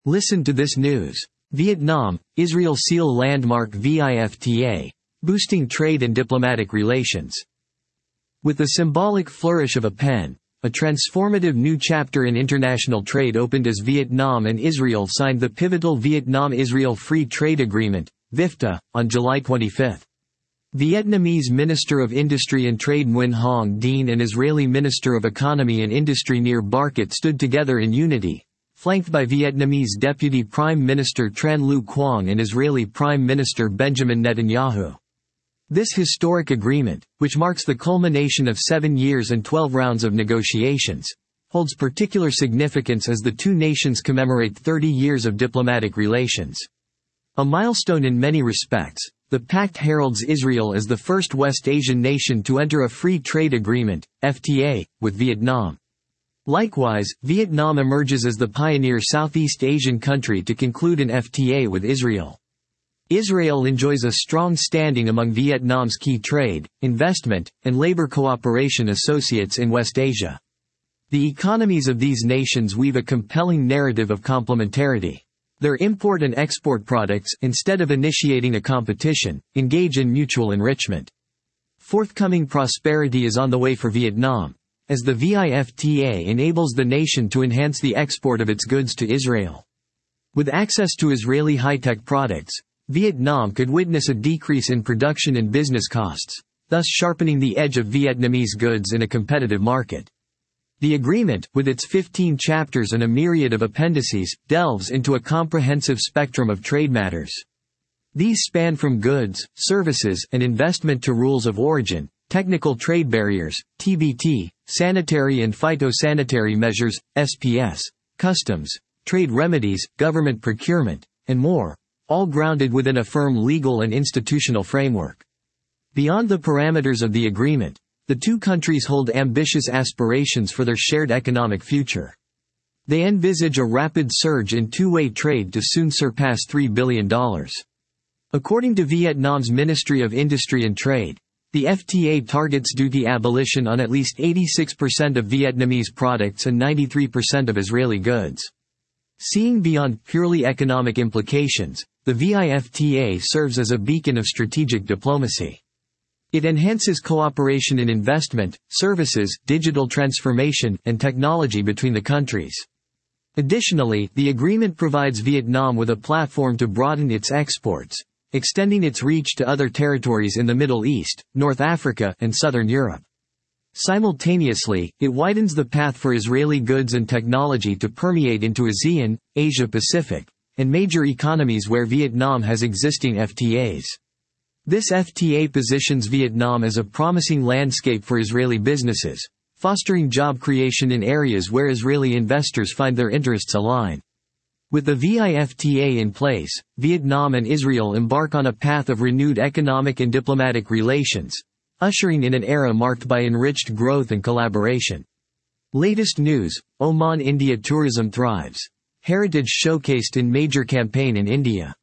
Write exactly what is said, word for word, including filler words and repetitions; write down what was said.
Listen to this news. Vietnam, Israel seal landmark V I F T A, boosting trade and diplomatic relations. With the symbolic flourish of a pen, a transformative new chapter in international trade opened as Vietnam and Israel signed the pivotal Vietnam-Israel Free Trade Agreement, V I F T A, on July twenty-fifth. Vietnamese Minister of Industry and Trade Nguyen Hong Dien and Israeli Minister of Economy and Industry Nir Barkat stood together in unity, flanked by Vietnamese Deputy Prime Minister Tran Lu Quang and Israeli Prime Minister Benjamin Netanyahu. This historic agreement, which marks the culmination of seven years and twelve rounds of negotiations, holds particular significance as the two nations commemorate thirty years of diplomatic relations. A milestone in many respects, the pact heralds Israel as the first West Asian nation to enter a free trade agreement, F T A, with Vietnam. Likewise, Vietnam emerges as the pioneer Southeast Asian country to conclude an F T A with Israel. Israel enjoys a strong standing among Vietnam's key trade, investment, and labor cooperation associates in West Asia. The economies of these nations weave a compelling narrative of complementarity. Their import and export products, instead of initiating a competition, engage in mutual enrichment. Forthcoming prosperity is on the way for Vietnam, as the V I F T A enables the nation to enhance the export of its goods to Israel. With access to Israeli high-tech products, Vietnam could witness a decrease in production and business costs, thus sharpening the edge of Vietnamese goods in a competitive market. The agreement, with its fifteen chapters and a myriad of appendices, delves into a comprehensive spectrum of trade matters. These span from goods, services, and investment to rules of origin, technical trade barriers, T B T, sanitary and phytosanitary measures, S P S, customs, trade remedies, government procurement, and more, all grounded within a firm legal and institutional framework. Beyond the parameters of the agreement, the two countries hold ambitious aspirations for their shared economic future. They envisage a rapid surge in two-way trade to soon surpass three billion dollars. According to Vietnam's Ministry of Industry and Trade, the F T A targets duty abolition on at least eighty-six percent of Vietnamese products and ninety-three percent of Israeli goods. Seeing beyond purely economic implications, the V I F T A serves as a beacon of strategic diplomacy. It enhances cooperation in investment, services, digital transformation, and technology between the countries. Additionally, the agreement provides Vietnam with a platform to broaden its exports, extending its reach to other territories in the Middle East, North Africa, and Southern Europe. Simultaneously, it widens the path for Israeli goods and technology to permeate into ASEAN, Asia-Pacific, and major economies where Vietnam has existing F T As. This F T A positions Vietnam as a promising landscape for Israeli businesses, fostering job creation in areas where Israeli investors find their interests align. With the V I F T A in place, Vietnam and Israel embark on a path of renewed economic and diplomatic relations, ushering in an era marked by enriched growth and collaboration. Latest news: Oman India tourism thrives. Heritage showcased in major campaign in India.